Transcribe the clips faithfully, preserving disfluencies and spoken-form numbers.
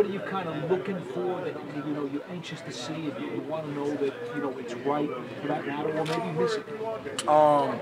what are you kind of looking for that you know you're anxious to see and you want to know that you know it's right for that matter, or maybe missing? Um,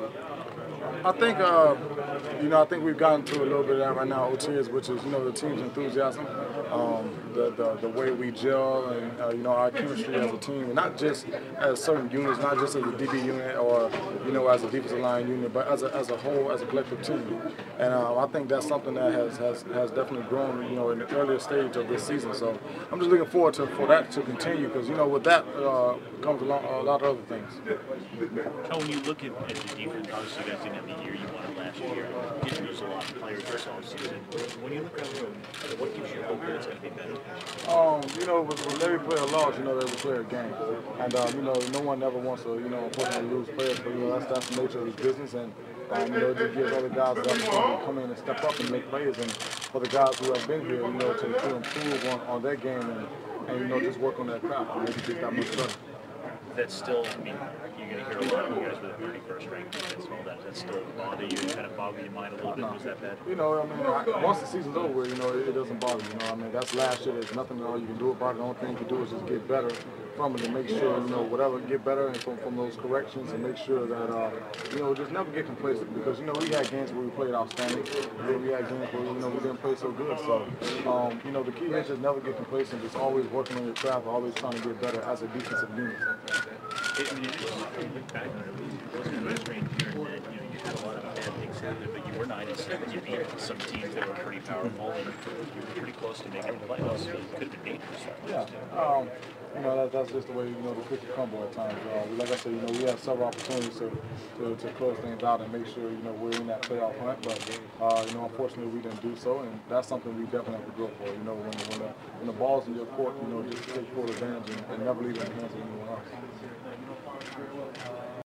I think, uh, you know, I think we've gotten to a little bit of that right now, O T is, which is, you know, the team's enthusiasm, um, the, the the way we gel, and uh, you know, our chemistry as a team, not just as certain units, not just as a D B unit or you know as a defensive line unit, but as a as a whole, as a collective team. And uh, I think that's something that has, has has definitely grown, you know, in the earlier stage of this season. So I'm just looking forward to for that to continue because you know with that uh, comes along a lot of other things. How when you look at, at the defense, obviously you guys didn't have the year you wanted last year. You didn't lose a lot of players this offseason. When you look at the room, what gives you hope that it's going to be better? Um, you know, with, with every player lost, you know, every player gain. And, uh, you know, no one ever wants to, you know, unfortunately lose players, but, you know, that's, that's the nature of this business. And, um, you know, it just gives other guys the opportunity to come in and step up and make plays. And for the guys who have been here, you know, to, to improve on, on their game and, and, you know, just work on their craft and make it just that much better. That's still, I mean, you're going to hear a lot of you guys with a thirty-first ranked defense and all that. That's still bother you, kind of boggle your mind a little bit. No. Was that bad? You know, I mean, I, once the season's over, you know, it, it doesn't bother you. You know, I mean, that's last year. There's nothing at all you can do about it. The only thing you can do is just get better from it and make sure, you know, whatever, get better and from, from those corrections and make sure that, uh, you know, just never get complacent because, you know, we had games where we played outstanding. And then we had games where, you know, we didn't play so good. So, um, you know, the key is just never get complacent. Just always working on your craft, always trying to get better as a defensive unit. It, I mean, it just look back on it, it wasn't a strange year in that, you know, you had a lot of bad things happen, but you were nine and seven. You beat some teams that were pretty powerful, and you were pretty close to making the playoffs. So it could have been dangerous. Yeah. Um, you know, that, that's just the way, you know, the cookie crumble at times. Uh, like I said, you know, we have several opportunities to, to, to close things out and make sure, you know, we're in that playoff hunt. But, uh, you know, unfortunately we didn't do so, and that's something we definitely have to go for. You know, when, when, the, when the ball's in your court, you know, just take full advantage and, and never leave it in the hands of anyone else.